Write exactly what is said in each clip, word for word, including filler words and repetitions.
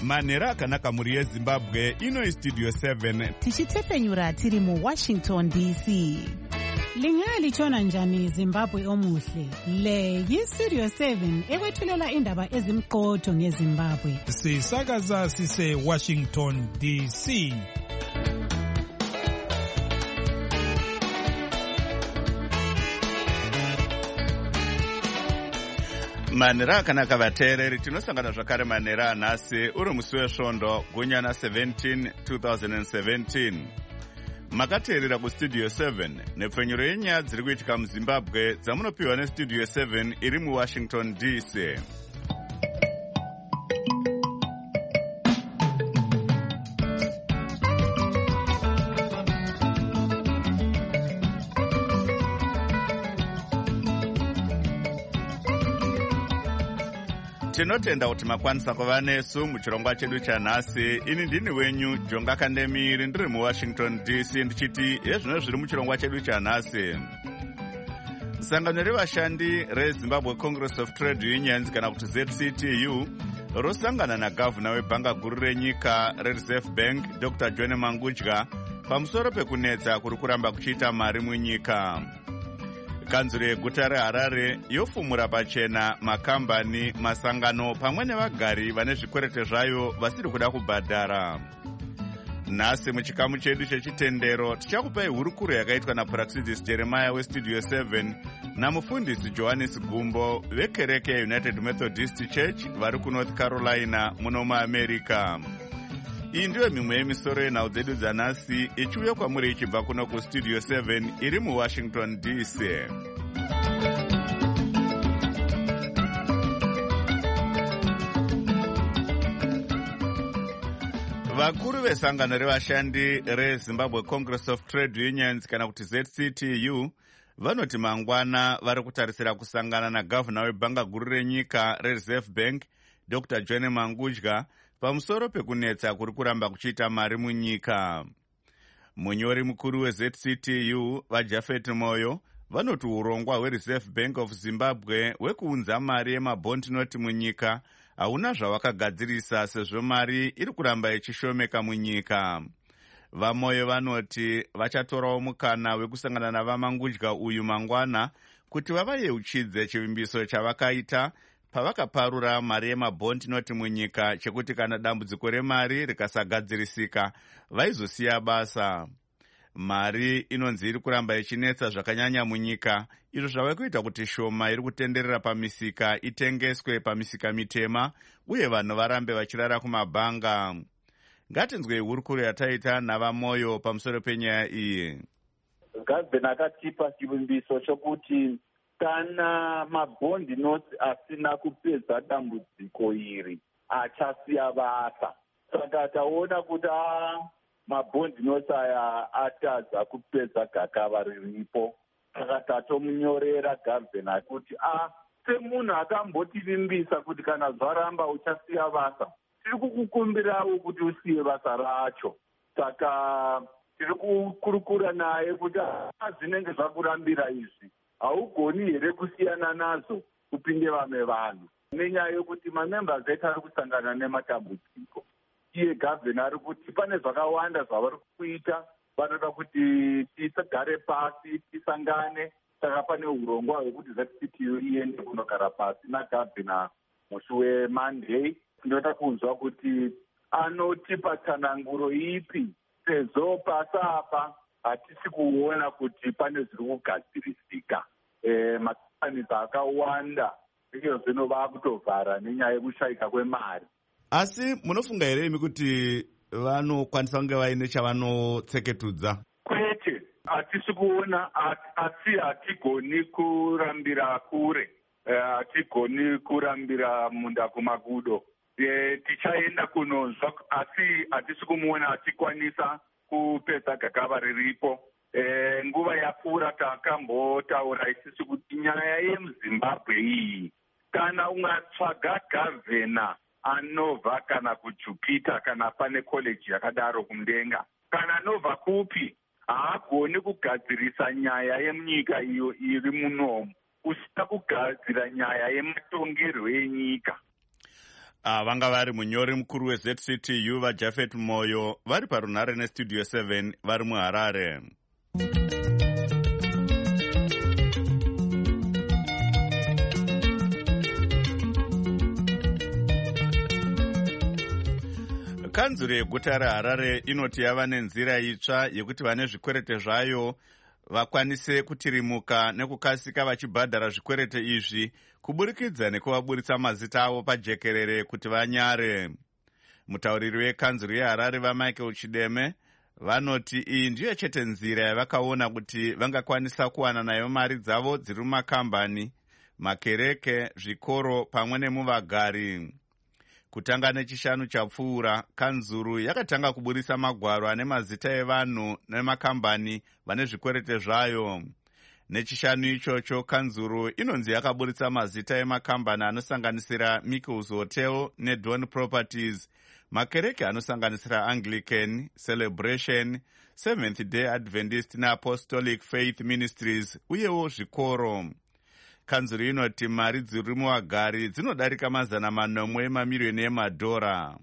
manhero akanaka mhuri yezimbabwe. Ino Studio seven tichitepfenyura tiri muWashington D C. Lingalitshona njani Zimbabwe omuhle? Le yiStudio seven ekwethulela indaba ezimqotho ngeZimbabwe. Sisakaza sise Washington D C. manhero akanaka vateereri, tinosangana zvakare manhero anhasi uri musi wesvondo gunyana seventeen twenty seventeen. Makateerera kuStudio seven nepfenyuro yenyaya dziri kuitika muZimbabwe dzamunopiwa neStudio seven iri muWashington D C. Tinotenda kuti makwanisa kuva nesu muchirongwa chedu chanhasi. Ini ndini wenyu Jonga Kandemiri, ndiri muWashington D C, ndichiti hezvino zviri muchirongwa chedu chanhasi. Sangano revashandi reZimbabwe Congress of Trade Unions kana kuti Z C T U rosangana nagavhuna webhanga guru renyika reReserve Bank Doctor John Mangudya pamusoro pekunetsa kuri kuramba kuchiita mari munyika. Kanzuro yeguta reHarare yofumura pachena makambani, masangano pamwe nevagari vane zvikwerete zvayo vasiri kuda kubhadhara. Nhasi muchikamu chedu chechitendero tichakupai hurukuro yakaitwa naPraxidis Jeremiah weStudio seven namufundisi Johannes Gumbo vekereke yeUnited Methodist Church vari kuNorth Carolina muno muAmerica. Iyi ndiyo mimwe yemisoro yenhau dzedu dzanhasi ichiuya kwamuri ichibva kuno kuStudio seven iri muWashington D C. Vakuru vesangano revashandi reZimbabwe Congress of Trade Unions kana kuti Z C T U vanoti mangwana vari kutarisira kusangana nagavhuna webhanga guru renyika reReserve Bank Doctor John Mangudya pamusoro pekunetsa kuri kuramba kuchiita mari munyika. Munyori mukuru weZ C T U vaJafet Moyo vanoti urongwa hweReserve Bank of Zimbabwe hwekuunza mari yemabond note munyika hauna zvawakagadzirisa sezvo mari iri kuramba ichishomeka munyika. VaMoyo vanoti vachatorawo mukana wekusangana navaMangudya uyu mangwana kuti vavayeuchidze chivimbiso chavakaita pavakaparura mari yemabond note munyika chekuti kana dambudziko remari rikasagadzirisika vaizosiya basa. Mari inonzi iri kuramba ichinetsa zvakanyanya munyika, izvo zvava kuita kuti shoma iri kutenderera pamisika itengeswe pamisika mitema uye vanhu varambe vachirara kumabhanga. Ngatinzwei hurukuro yataita navaMoyo pamusoro penyaya iyi. Gavhena akatipa chivimbiso chokuti kana mabhondi notes asina kupedza dambudziko iri achasiya basa. Saka taona kuti mabhondi notes aya atadza kupedza gakava riripo. Saka tatomunyorera gavhena kuti a semunhu akambotivimbisa kuti kana zvaramba uchasiya basa, tiri kukukumbirawo kuti usiye basa racho. Saka tiri kukurukura naye kuti zvinenge zvakurambira izvi haugoni here kusiyana nazo kupinde vamwe vanhu, nenyaya yokuti mamembers etu ari kusangana nematambudziko. Iye gavhena ari kuti pane zvakawanda zvavari kuita, vanoda kuti tigare pasi tisangane. Saka pane urongwa hwekuti Z C T U iende kunogara pasi nagavhena musi weMonday. Tinoda kunzwa kuti anotipa tsananguro ipi, sezvo pasapa hatisi kuona kuti pane zviri kugadzirisika. E, makambani akawanda izvo zvino vakutovhara nenyaya yekushayika kwemari. Asi munofunga here imi kuti vanokwanisa kunge vaine chavanotseketudza? Kwete, hatisi kuona, asi hatigoni kurambira kure, hatigoni kurambira munda kumagudo. E, tichaenda kunonzwa, asi hatisi kumuona hatikwanisa kupedza gakava riripo. E, nguva yapfuura takambotaura isisi kuti nyaya yemuZimbabwe iyi, kana ungatsvaga gavhena anobva kana kuJupiter kana pane koleji yakadaro kumudenga, kana anobva kupi, haagoni kugadzirisa nyaya yemunyika iyo iri munomu usina kugadzira nyaya yematongerwo enyika. Ah, vanga vari munyori mukuru weZ C T U vaJafet Moyo vari parunhare nestudio seven vari muHarare. Kanzuro yeguta reHarare inoti yava nenzira itsva yekuti vane zvikwerete zvayo vakwanise kutirimuka nekukasika vachibhadhara zvikwerete izvi kuburikidza nekuvaburitsa mazita avo pajekerere kuti vanyare. Mutauriri wekanzuro yeHarare vaMichael Chideme vanoti iyi ndiyo chete nzira yavakaona kuti vangakwanisa kuwana nayo mari dzavo dziri mumakambani, makereke, zvikoro pamwe nemuvagari. Kutanga nechishanu chapfuura, kanzuru yakatanga kuburisa magwaro ane mazita evanhu nemakambani vane zvikwerete zvayo. Nechishanu ichocho, kanzuru inonzi yakaburisa mazita emakambani anosanganisira Michael's Hotel neDawn Properties, makereke anosanganisira Anglican, Celebration, Seventh Day Adventist neApostolic Faith Ministries uyewo zvikoro. Kanzuru inoti mari dziri muvagari dzinodarika mazana manomwe emamiliyoni emadhora.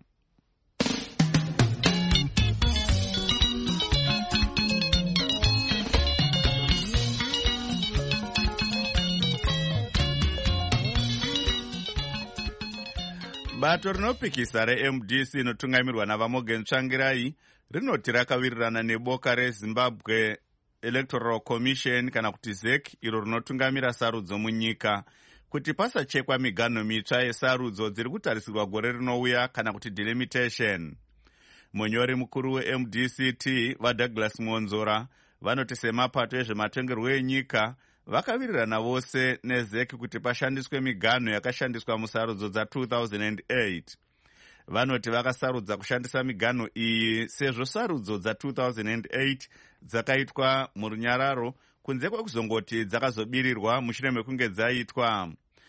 Bato rinopikisa reM D C inotungamirwa navaMorgan Tsvangirai rinoti rakawirirana neboka reZimbabwe Electoral Commission kana kuti Z E C iro rinotungamira sarudzo munyika kuti pasachekwa miganho mitsva yesarudzo dziri kutarisirwa gore rinouya kana kuti delimitation. Munyori mukuru weM D C T vaDouglas Mwonzora vanoti semapato ezvematongerwo enyika vakawirirana vose neZ E C kuti pashandiswe miganho yakashandiswa musarudzo dza two thousand eight. Vanoti vakasarudza kushandisa miganho iyi sezvo sarudzo dza two thousand eight dzakaitwa murunyararo kunze kwekuzongoti dzakazobirirwa mushure mekunge dzaitwa.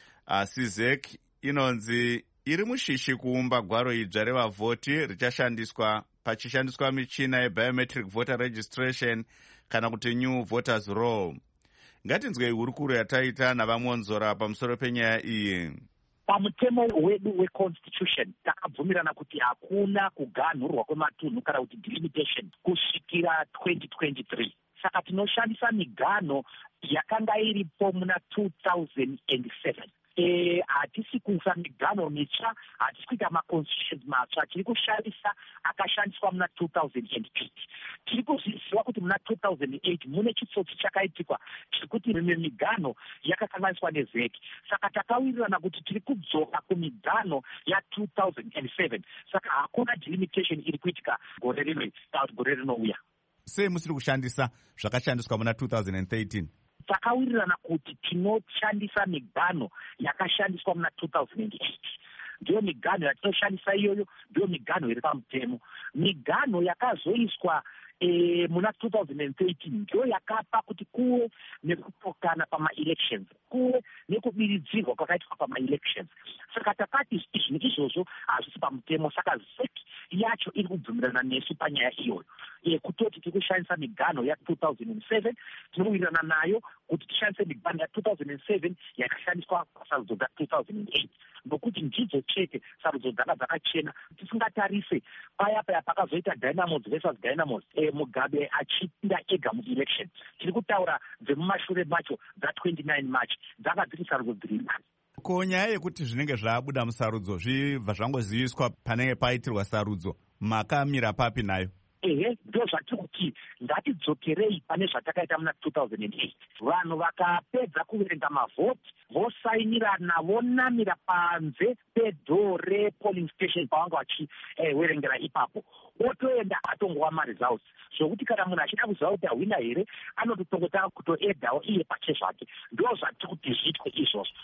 Asi Z E C inonzi iri mushishi kuumba gwaro idzva revavhoti richashandiswa pachishandiswa michina yebiometric voter registration kana kuti new voters roll. Ngatinzwei hurukuro yataita navaMwonzora pamusoro penyaya iyi. Pamutemo wedu weconstitution takabvumirana kuti hakuna kuganhurwa kwematunhu kana kuti delimitation kusvikira twenty twenty-three. Saka tinoshandisa miganho yakanga iripo muna two thousand seven. Eh, hatisi kuisa miganho mitsva, hatisi kuita maconstitutions matsva, tiri kushandisa akashandiswa muna two thousand eight. Tiri kuziviwa kuti muna two thousand eight mune chitsotsi chakaitikwa chekuti rimwe miganho yakakanganiswa neZ E C. Saka takawirirana kuti tiri kudzoka kumiganho ya two thousand seven. Saka hakuna delimitation iri kuitika gore rino kana gore rinouya. Sei musiri kushandisa zvakashandiswa muna two thousand thirteen? Takawirirana kuti tinoshandisa miganho yakashandiswa muna two thousand eight. Ndiyo miganho yatinoshandisa iyoyo, ndiyo miganho iri pamutemo. Miganho yakazoiswa e, muna two thousand thirteen ndiyo yakapa kuti kuwe nekupokana pama-elections, kuwe nekubiridzirwa kwakaitwa pama-elections. Saka takati izvi izvozvo hazvisi pamutemo, saka Z E C yacho iri kubvumirana nesu panyaya iyoyo. E, kutoti tiri kushandisa miganho ya two thousand seven, tinowirirana nayo kuti tishandise miganho ya two thousand seven yakashandiswa pasarudzo dza two thousand eight. Nokuti ndidzo chete sarudzo dzanga dzakachena. Tisingatarise paya paya pakazoita Dynamos versus Dynamos, e, Mugabe achipinda ega mu-election. Tiri kutaura dzemumashure macho dza twenty-nine March dzanga dziri sarudzo dziri nani. Ko nyaya yekuti zvinenge zvabuda musarudzo zvibva zvangoziviswa panenge paitirwa sarudzo, makamira papi nayo? Ehe, ndo zvati kuti ngatidzokerei pane zvatakaita muna two thousand eight. Vanhu vakapedza kuverenga mavhoti vosainirana vonamira panze pedho repolling station pavanga vachiverengera eh, ipapo otoenda atongowa maresults zvokuti kana munhu achida kuziva kuti ahwina here anototongotanga kutoedhawo iye pache zvake. Ndo zvati kuti zviitwe izvozvo.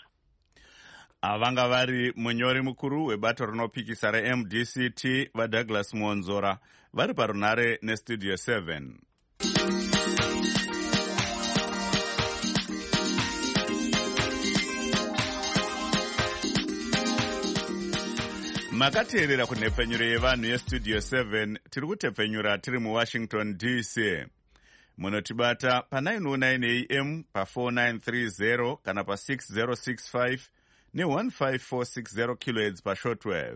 Avanga vari munyori mukuru webato rinopikisa reM D C T vaDouglas Mwonzora vari parunhare nestudio seven. Makateerera kunhepfenyuro yevanhu yestudio seven, tiri kutepfenyura tiri muWashington D C. Munotibata pa nine oh nine A M pa four nine three zero kana pa six zero six five ne fifteen four sixty kilohertz pashortwave.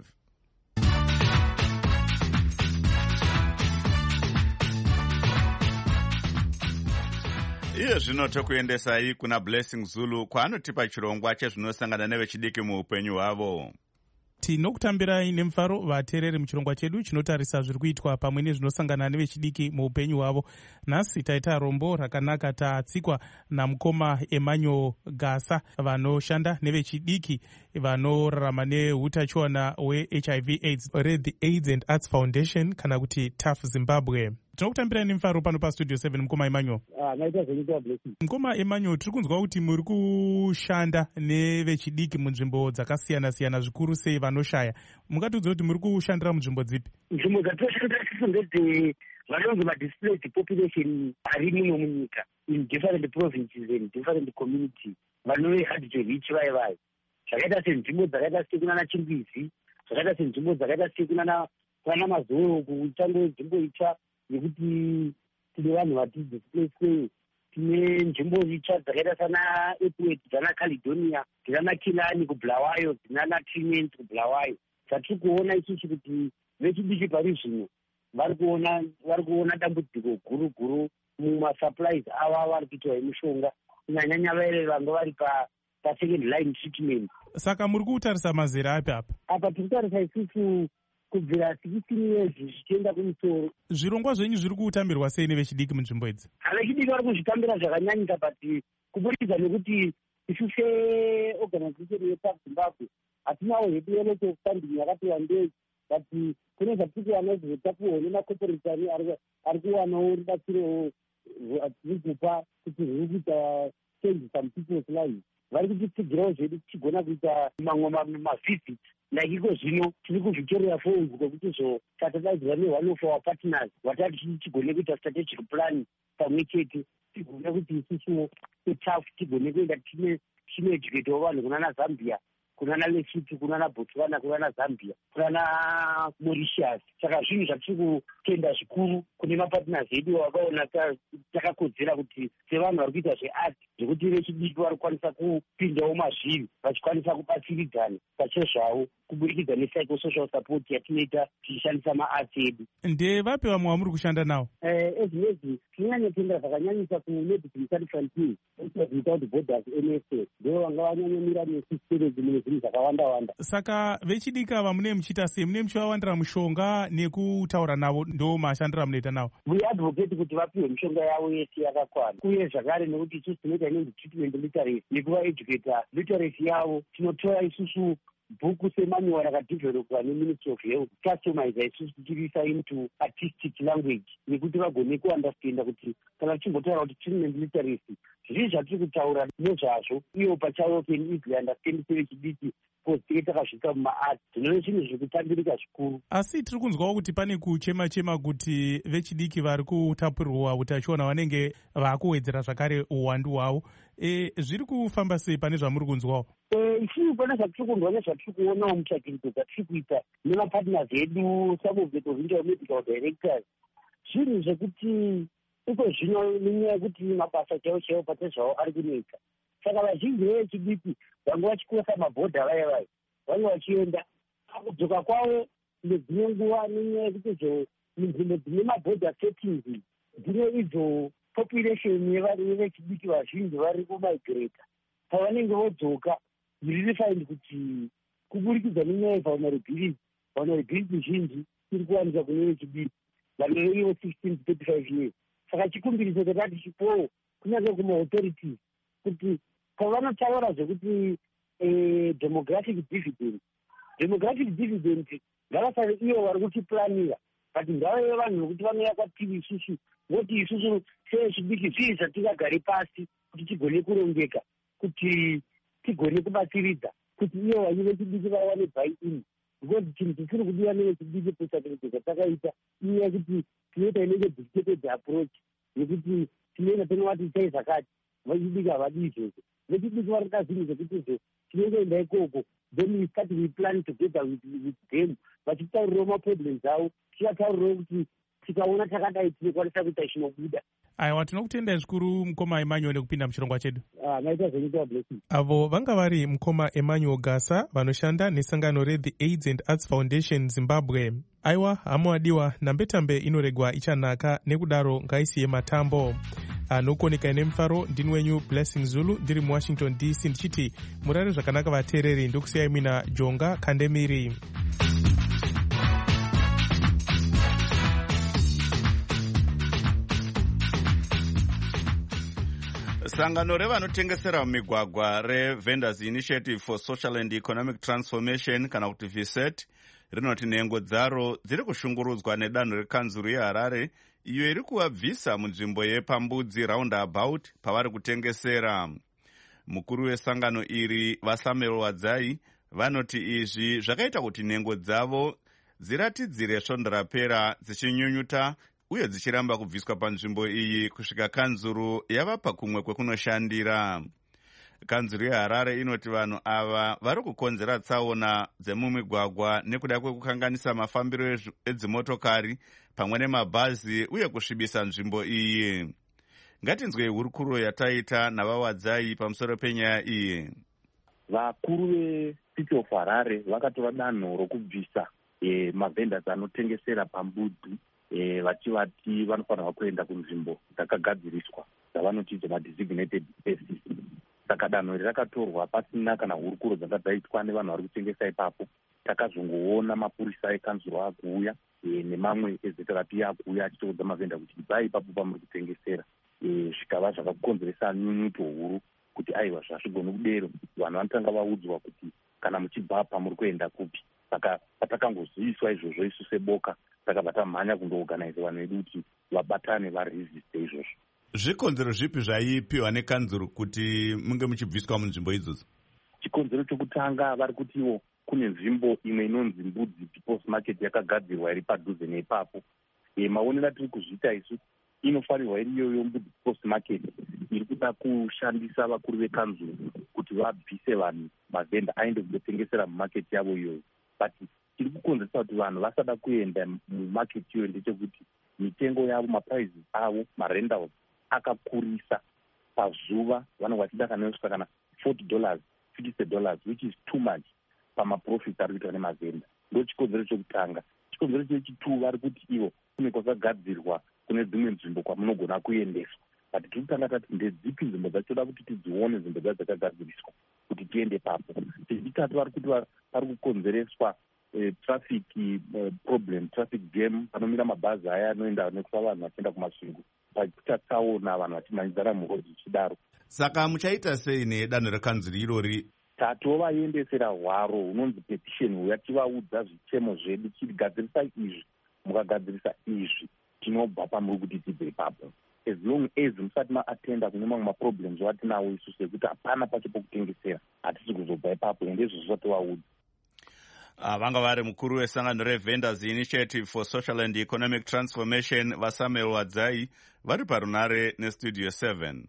Iye zvino tokuendesai kuna Blessing Zulu kwaanotipa chirongwa chezvinosangana nevechidiki muupenyu hwavo. Tinokutambirai nemufaro vateereri muchirongwa chedu chinotarisa zviri kuitwa pamwe nezvinosangana nevechidiki muupenyu hwavo. Nhasi taita rombo rakanaka, tatsikwa namukoma Emmanuel Gasa vanoshanda nevechidiki vanorarama neutachiona hwe-H I V AIDS reThe AIDS and Arts Foundation kana kuti T A F Zimbabwe. Tinokutambirai nemufaro pano pastudio seven, mukoma Emmanuel. Ah, naita zvenyika Blessing. Mukoma Emmanuel, tiri kunzwa kuti muri kushanda nevechidiki munzvimbo dzakasiyana-siyana, zvikuru sei vanoshaya. Mungatiudza kuti muri kushandira munzvimbo dzipi? Nzvimbo dzatinoshandira tisu ndedze vanonzi madisplaced population ari muno munyika in different provinces and different communities, vanove hard to reach vaye vaye. Zvakaita senzvimbo dzakaita sekunana Chimbizi, zvakaita senzvimbo dzakaita sekunana kuna Mazoro, kuchango nzvimbo itsva yekuti tine vanhu vati displaced. Tine nzvimbo itsva dzakaita sana Epwet, dzana Caledonia, dzana Kilani kuBulawayo, dzana Trinent kuBulawayo. Zatiri kuona isusu kuti vechidiki pari zvino vari kuona vari kuona dambudziko guru guru mumasupplies ava vari kuitwa emishonga, kunyanyanya vere vanga vari pa second line treatment. Saka muri kutarisa mazera api apa? Apa tiri kutarisa isusu kubvira sixteen years zvichienda kumusoro. Zvirongwa zvenyu zviri kutambirwa sei nevechidiki munzvimbo idzi? Vechidiki vari kuzvitambira zvakanyanyika, but kuburikidza nekuti isu seorganization yeT A F Zimbabwe hatinawo hedu yelocal funding yakati wandei, but kune zvatiri kuwana zvotapuwa nemacorporate ari kuwanawo rubatsiro rwatiri kupa kuti rwuri kuita change some people's lives. Vari kutitsigirawo zvedu tichigona kuita mamwe mavhiziti like iko zvino tiri kuzvitorera phones kwekuti zvotatadaidzwa ne-one of our partners watati tigone kuita strategic plan pamwe chete, tigone kuti isusuwo seT A F tigone kuenda tinoeducatawo vanhu kunana Zambia, kunana Lesotho, kunana Botswana, kunana Zambia, kunana Mauritius. Saka zvinhu zvatiri kutenda zvikuru kune mapartners edu vakaona takakodzera kuti sevanhu vari kuita zveart zvekuti vechidiki vari kukwanisa kupindawo mazviri vachikwanisa kubatsiridzana pachezvavo kuburikidza nepsychosocial support yatinoita tichishandisa maarts edu. Ndevapi vamwe vamuri kushanda navo? Ezvinezvi tinonyanyotenda zvakanyanyisa kuMedicine Sans Frontiers, Without Borders, M S F, ndo vanga vanyanyomira nesisiteredzi mune zvinhu zvakawanda-wanda. Saka vechidiki ava mune muchiita sei? Mune muchivawandira mushonga nekutaura navo, ndo mashandira munoita navo? We advocate kuti vapiwe mishonga yavo yese yakakwana, uye zvakare nekuti isusu tinoita inonzi treatment literacy nekuvaeducata literacy yavo. Tinotora isusu bhuku semanual rakadevelopwa neMinistry of Health, customize isusu tichiisa into artistic language nekuti vagone kuandastenda kuti kana tichimbotaura kuti treatment literacy zvizvi zvatiri kutaura nezvazvo ivo pachavo can easily understand sevechidiki because tinge takasvika mumaart. Zvinove zvinhu zviri kutambirika zvikuru. Asi tiri kunzwawo kuti pane kuchema-chema kuti vechidiki vari kutapurirwa utachiona vanenge vakuwedzera zvakare uwandu hwavo. E, zviri kufamba sei pane zvamuri kunzwawo? Isu pane zvatiri kunzwa nezvatiri kuonawo mutsvakirudzo dzatiri kuita nemapartners edu, some of the provincial medical directors, zvinhu zvekuti iko zvino nenyaya yekuti mabasa chaiwo chaiwo pachezvavo ari kunetsa. Saka vazhinji vechidiki vanga vachikosa mabhodha vaye vaye vange vachienda kudzoka kwavo nedzimwe nguva nenyaya yekuti munzvimbo dzine mabhodha settings dzine idzo population yevechidiki vazhinji vari kumigrata. Pavanenge vodzoka riri find kuti kuburikidza nenyaya yevulnerability, vulnerability zhinji iri kuwanika kune vechidiki vanove ivo sixteen to thirty-five years. Saka chikumbiriso chakati chipowo kunyange kumaauthorities kuti pavanotaura zvekuti demographic dividend, demographic dividend ngavasave ivo vari kutiplanira, but ngavave vanhu vokuti vanouya kwatiri isusu voti isusu sevechidiki zvii zvatingagare pasi kuti tigone kurongeka, kuti tigone kubatsiridza kuti ivo vanyu vechidiki vawane buy-in, because chinhu chisiri kudiwa nevechidiki kutsvakiridza dzatakaita inyaya yekuti tinoita inenge dictated approach yekuti tinoenda tonovati chai zvakati, vechidiki havadi izvozvo. Vechidiki vari kuda zvinhu zvekuti izvo tinongoenda ikoko then we start we plan together with, with them vachitaurirawo maproblems avo, tichataurirawo kuti tikaona takadai tinokwanisa kuita chinobuda. aiwa tinokutendai zvikuru mukoma Emmanuel nekupinda muchirongwa chedu. Naita zvenyika blessing. Avo vanga vari mukoma Emmanuel Gasa vanoshanda nesangano reThe AIDS and Arts Foundation Zimbabwe. Aiwa hama wadiwa, nambetambe inoregwa ichanaka, nekudaro ngaisiye matambo. Anokoneka ine mufaro ndini wenyu Blessing Zulu ndiri muWashington D C ndichiti murare zvakanaka vateereri, ndokusiyai mina Jonga Kandemiri. Sangano revanotengesera mumigwagwa reVendors Initiative for Social and Economic Transformation kana kuti V S E T rinoti nhengo dzaro dziri kushungurudzwa nedanho rekanzuru yeHarare iyo iri kuvabvisa munzvimbo yepambudzi roundabout pavari kutengesera. Mukuru wesangano iri vaSamuel Wadzai vanoti izvi zvakaita kuti nhengo dzavo dziratidzire svondo rapera dzichinyunyuta uye dzichiramba kubviswa panzvimbo iyi kusvika kanzuru yavapa kumwe kwekunoshandira. Kanzuru yeHarare inoti vanhu ava vari kukonzera tsaona dzemumigwagwa nekuda kwekukanganisa mafambiro edzimotokari pamwe nemabhazi uye kusvibisa nzvimbo iyi. Ngatinzwei hurukuro yataita navaWadzai pamusoro penyaya iyi. Vakuru veCity of Harare vakatora danho rokubvisa e, mavendors anotengesera pambudzi e, vachivati vanofanirwa kuenda kunzvimbo dzakagadziriswa dzavanoti madesignated spaces. Saka danho iri rakatorwa pasina kana hurukuro dzanga dzaitwa nevanhu vari kutengesa ipapo. Takazongoona mapurisa ekanzuru akuuya e, nemamwe ezita rapi akuuya achitoudza mavenda kuti ibvai ipapo pamuri kutengesera. E, zvikava zvakakonzeresa nyunyuto huru kuti aiwa zvasvigoni kudero vanhu vanotanga vaudzwa kuti kana muchibva pamuri kuenda kupi. Saka patakangoziviswa izvozvo isu seboka takabva tamhanya kundoorganize vanhu vedu kuti vabatane varesiste izvozvo. Zvikonzero zvipi zvaipiwa nekanzuru kuti munge muchibviswa munzvimbo idzodzo? Chikonzero chokutanga vari kutiwo kune nzvimbo imwe inonzi Mbudzi People's Market yakagadzirwa iri padhuze neipapo. E, maonero atiri kuzviita isu inofanirwa iri iyoyo Mbudzi People's Market iri kuda kushandisa vakuru vekanzuru kuti vabvise vanhu mavenda aende kundotengesera mumaketi yavo iyoyo. But chiri kukonzeresa kuti vanhu vasada kuenda mumaketi iyoyo ndechekuti mitengo yavo, maprices avo, marentals akakurisa pazuva. Vanhu vachida kana kusvika kana forty dollars, fifty dollars, which is too much pamaprofits ari kuitwa nemavenda. Ndo chikonzero chokutanga. Chikonzero chechitatu vari kuti ivo kune kwakagadzirwa kune dzimwe nzvimbo kwamunogona kuendeswa. But tikutanga tati ndedzipi nzvimbo dzatoda kuti tidzione nzvimbo dzacho dzakagadziriswa kuti tiende papo. Chechitatu vari kuti pari kukonzereswa eh, traffic eh, problem, traffic jam, panomira mabhazi aya anoenda nekufa vanhu vachienda kumasvingo. Pakuita tsaona vanhu vachimhanyidzana murodhi zvichidaro. Saka muchaita sei nedanho rekanzuru irori? Tatovaendesera hwaro hunonzi petition huya tivaudza zvichemo zvedu chigadzirisa izvi, mukagadzirisa izvi tinobva pamuri kuti tibve ipapo. As long as musati maatenda kune mamwe maproblems watinawo isu sekuti hapana pacho pokutengesera, hatisi kuzobva ipapo, ende izvo zvatovaudza. Uh, vanga vari mukuru wesangano reVendors Initiative for Social and Economic Transformation vaSamuel Wadzai vari parunare neStudio seven.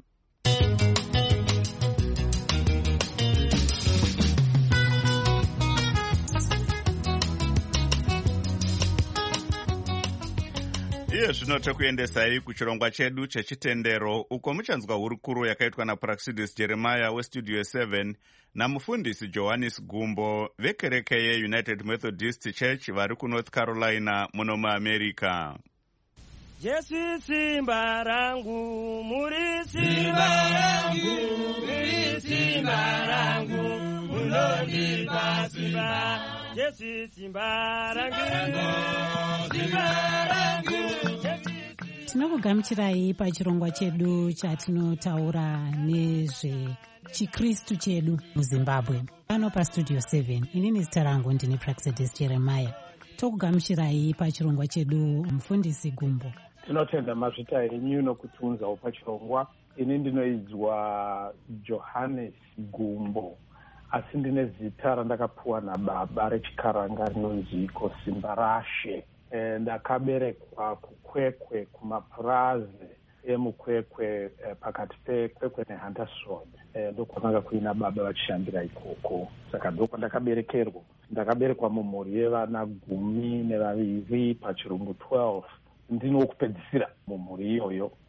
Iye zvino tekuendesai kuchirongwa chedu chechitendero uko muchanzwa hurukuro yakaitwa naPraxidis Jeremiah weStudio seven namufundisi Johannes Gumbo vekereke yeUnited Methodist Church vari kuNorth Carolina muno muAmerica. Jesu simba rangu, muri simba rangu, muri simba rangu, munondipa simba. Jesu simba rangu, simba rangu. Tinokugamuchirai pachirongwa chedu chatinotaura nezve chikristu chedu muZimbabwe. Pano paStudio seven, inini zita rangu ndini Praxidis Jeremiah. Tokugamuchirai pachirongwa chedu mufundisi Gumbo. Tinotenda mazvita enyu nokutunzawo pachirongwa. Ini ndinoidzwa Johannes Gumbo, asi ndine zita randakapuwa nababa rechikaranga rinonzi Kosimbarashe. E, ndakaberekwa kukwekwe kumapurazi emukwekwe e, pakati pekwekwe neHuntersroad. E, ndokwakanga kuina baba vachishandira ikoko. Saka ndokwandakaberekerwa. Ndakaberekwa mumhuri yevana gumi nevaviri pachirungu twelve. Ndinokupedzisira mumhuri iyoyo.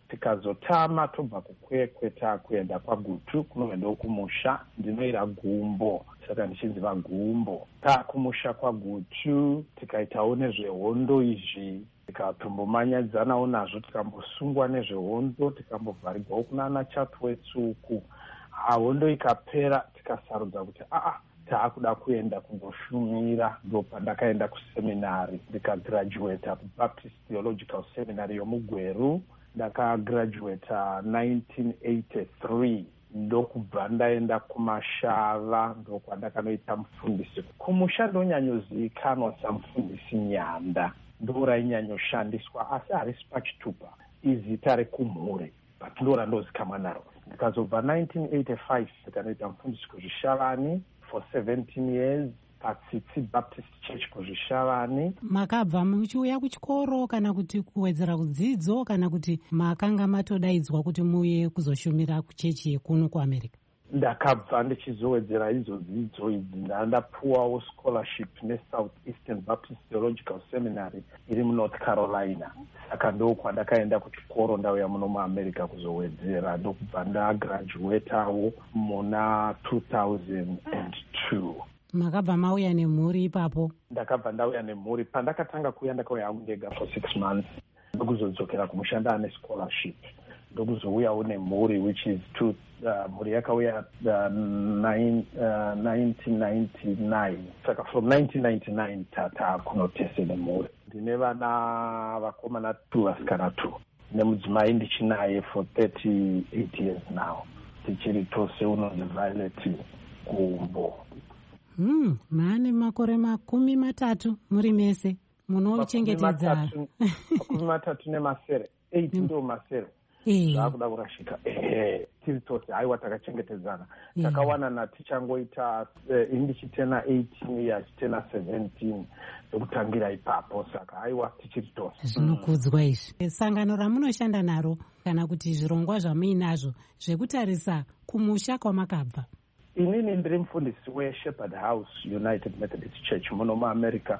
tikazotama tobva kukwekwe takuenda kwagutu kunoendawo kumusha ndinoira gumbo saka ndichinziva gumbo. Takumusha kwagutu tikaitawo nezvehondo izvi tikatombomanyadzanawo nazvo tikambosungwa nezvehondo tikambovharirwawo kunana Chatwetsuku. Hondo ikapera tikasarudza kuti aa taakuda kuenda kundoshumira. Ndo pandakaenda kuseminari ndikagraduata kuBaptist Theological Seminary yomugweru. Ndakagraduata nineteen eighty-three. Ndokubva ndaenda kumashava ndokwandakanoita mufundisi. Kumusha ndonyanyozivikanwa samufundisi nyanda, ndo rainyanyoshandiswa asi harisi pachitupa izita rekumhure, but ndo randozikamwa naro. Ndikazobva nineteen eighty-five ndikanoita mufundisi kuzvishavani for seventeen years patsitsi Baptist Church kuzvishavani. Makabva muchiuya kuchikoro kana kuti kuwedzera kudzidzo kana kuti makanga matodaidzwa kuti muye kuzoshumira kuchechi yekuno kuAmerica? Ndakabva ndichizowedzera idzo dzidzo idzi ndandapuwawo scholarship neSouth Eastern Baptist Theological Seminary iri muNorth Carolina. Saka ndokwandakaenda kuchikoro ndauya muno muAmerica kuzowedzera. Ndokubva ndagraduatawo muna two thousand two. Makabva mauya nemhuri ipapo? Ndakabva ndauya nemhuri. Pandakatanga kuuya ndakauya hangu ndega for six months ndokuzodzokera kumushanda ane scholarship. Ndokuzouyawo nemhuri which is two, uh, mhuri yakauya uh, nine, uh, nineteen ninety-nine. Saka from nineteen ninety-nine tata kunotese nemhuri. Ndine vana vakomana two vasikana two. Nemudzimai ndichinaye for thirty-eight years now. Tichiri tose unonzi Violet Gumbo. Hmm, maane makore makumi matatu muri mese munochengetedza. Makumi matatu nemasere. Eight ndo masere. Zvakuda kurashika. Eh, tiri tose aiwa takachengetedzana. Takawanana tichangoita indichitena eighteen years, tena seventeen zvokutangira ipapo. Saka aiwa tichiri tose. Zvinokudzwa izvi. Sangano ramunoshanda naro kana kuti zvirongwa zvamuinazvo zvekutarisa kumusha kwamakabva? Inini ndiri mufundisi weShepherd House United Methodist Church muno muAmerica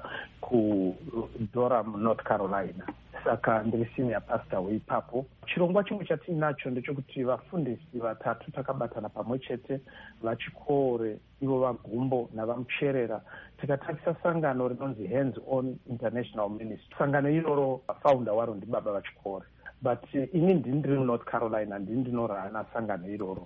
kuDurham, North Carolina. Saka ndiri senior pastor weipapo. Chirongwa chimwe chatinacho ndechekuti vafundisi vatatu takabatana pamwe chete, vachikore ivo vaGumbo navamucherera, tikatarisa sangano rinonzi Hands On International Ministry. Sangano iroro founder waro ndibaba vachikore. But uh, ini ndiri North Carolina ndini ndinorana sangano iroro.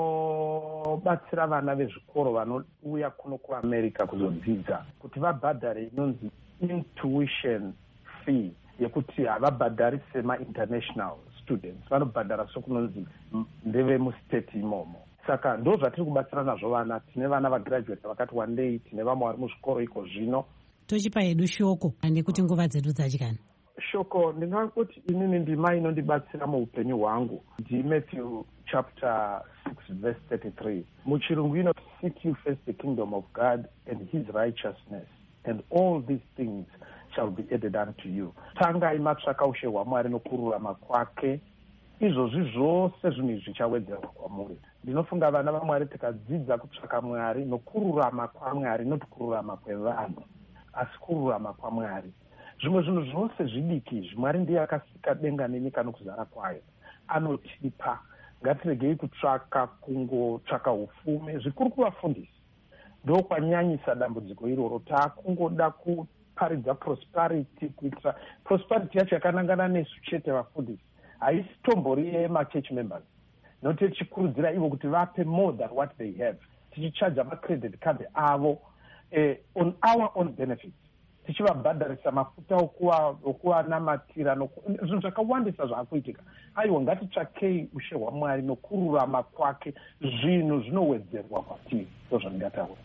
Tinobatsira vana vezvikoro vanouya kuno kuAmerica kuzodzidza kuti vabhadhare inonzi intuition fee yekuti havabhadhari sema-international students, vanobhadhara sokunonzi ndeve mustate imomo. Saka ndo zvatiri kubatsira nazvo vana. Tine vana vagraduate vakati one day, tine vamwe vari muzvikoro iko zvino. Tochipa hedu shoko nekuti nguva dzedu dzadyana. Shoko ndingakuti inini ndima inondibatsira muupenyu hwangu ndiMatthew chapter six verse thirty-three. Muchirungu ino, seek you first the kingdom of God and his righteousness, and all these things shall be added unto you. Tangai matsvaka ushe hwaMwari nokururama kwake, izvozvi zvose zvinhu izvi zvichawedzerwa kwamuri. Ndinofunga vana vaMwari tikadzidza kutsvaka Mwari nokururama kwaMwari, noti kururama kwevanhu asi kururama kwaMwari, zvimwe zvinhu zvose zvidiki izvi Mwari ndiye akasika denga nenyika nokuzara kwayo, anotipa. Ngatiregei kutsvaka kungotsvaka ufume, zvikuru kuvafundisi ndokwanyanyisa dambudziko iroro. Taakungoda kuparidza prosperity, kuitira prosperity yacho yakanangana nesu chete vafundisi, haisi tombori yemachurch members. Nokuti tichikurudzira ivo kuti vape more than what they have, tichichaja macredit card avo eh, on our own benefits, tichivabhadharisa mafuta okuwanamatira zvinhu zvakawandisa zvaakuitika. Aiwa, ngatitsvakei ushe hwaMwari nokururama kwake, zvinhu zvinowedzerwa kwatiri. Ndo zvandingataura.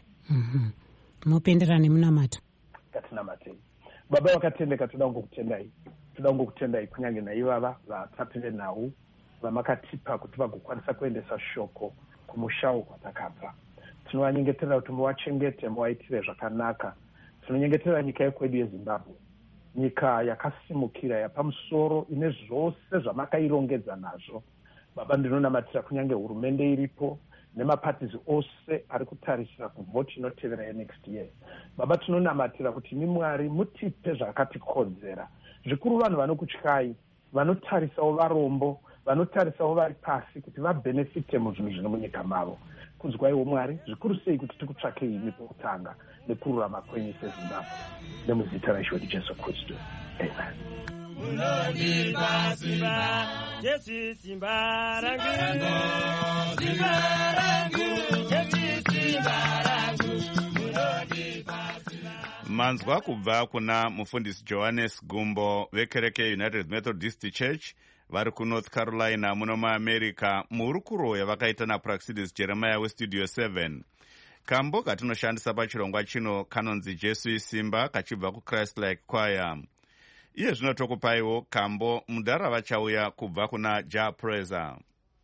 Mupendera nemunamato. Ngatinamatei. Baba vakatendeka, toda kungokutendai, toda kungokutendai kunyange naivava vatatu venhau vamakatipa kuti vagokwanisa kuendesa shoko kumushawo kwatakabva. Tinovanyengeterera kuti muvachengete, muvaitire zvakanaka. Tinonyengeterera nyika yekwedu yeZimbabwe, nyika yakasimukira yapamusoro, ine zvose zvamakairongedza nazvo. Baba, ndinonamatira kunyange hurumende iripo nemapatizi ose ari kutarisira kuvhoti inotevera yenext year. Baba, tinonamatira kuti imi Mwari mutipe zvakatikodzera, zvikuru vanhu vanokutyai, vanotarisawo varombo, vanotarisawo vari pasi kuti vabhenefite muzvinhu zvino munyika mavo. Kunzwaiwo Mwari, zvikuru sei kuti tiri kutsvake imi pokutanga nekururama kwenyu seZimbabwe. Nemuzita raIshe Jesu Kristu. Amen. Unondipa simba, Jesu simba rangu, simba rangu, Jesu simba rangu, unondipa simba. Manzwa kubva kuna mufundisi Johannes Gumbo vekereke United Methodist Church vari kuNorth Carolina muno muAmerica muhurukuro yavakaita naPraxidis Jeremiah weStudio seven. Kambo katinoshandisa pachirongwa chino kanonzi Jesu isimba kachibva kuChrist Like Choir. Iye zvino tokupaiwo kambo mudhara vachauya kubva kuna Ja Praiser.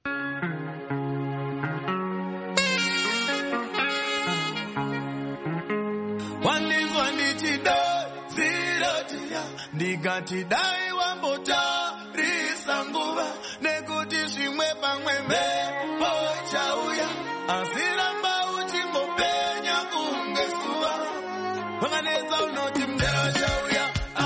Wandizwa ndichidai zirotiya ndikati dai wambotarisa nguva nekuti zvimwe pamwe mhepo chauya asiramba uchingopenya kunge zuva wakanetsa unoti mdera chauya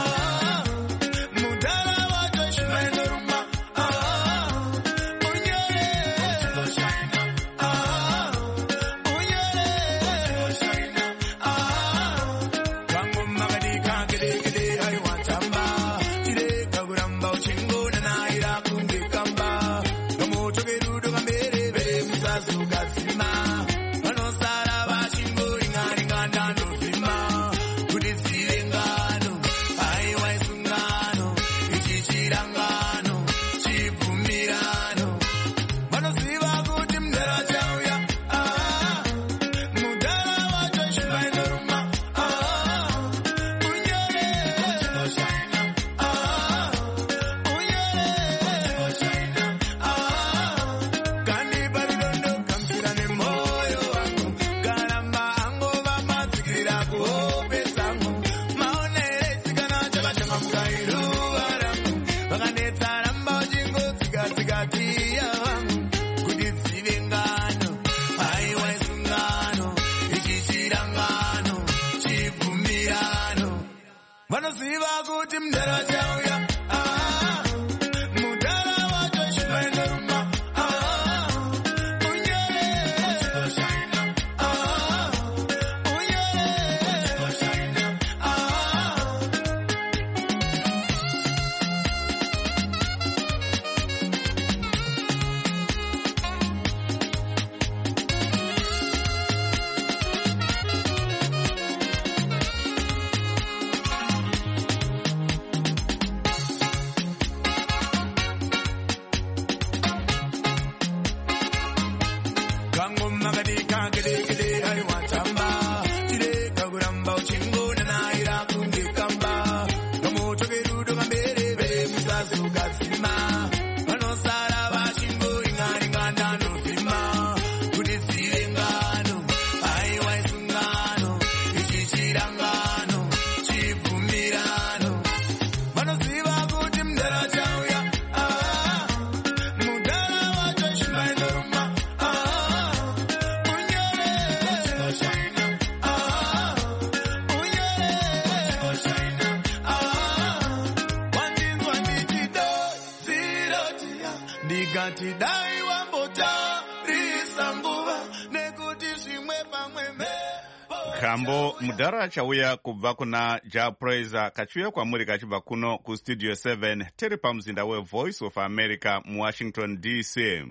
Kambo mudhara achauya kubva kuna Ja Praiser kachiuya kwamuri kachibva kuno kuStudio seven tiri pamuzinda weVoice of America muWashington D C.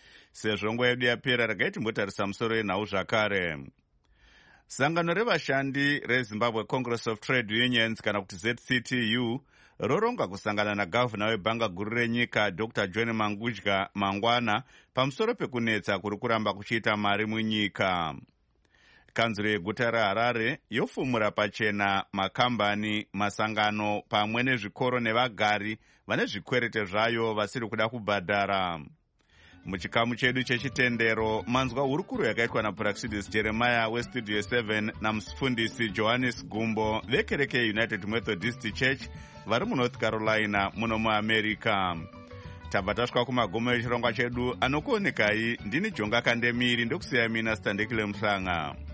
Sezvo nguva yedu yapera regai timbotarisa musoro yenhau zvakare. Sangano revashandi reZimbabwe Congress of Trade Unions kana kuti Z C T U roronga kusangana nagavhuna webhanga guru renyika Doctor John Mangudya mangwana pamusoro pekunetsa kuri kuramba kuchiita mari munyika. Kanzuro yeguta reHarare yofumura pachena makambani, masangano pamwe nezvikoro nevagari vane zvikwerete zvayo vasiri kuda kubhadhara. Muchikamu chedu chechitendero manzwa hurukuro yakaitwa naPraxidis Jeremiah weStudio seven namufundisi Johannes Gumbo vekereke United Methodist Church vari muNorth Carolina muno muAmerica. Tabva tasvika kumagumo echirongwa chedu anokuonekai ndini Jonga Kandemiri ndokusiya mina Standekile Muhlanga.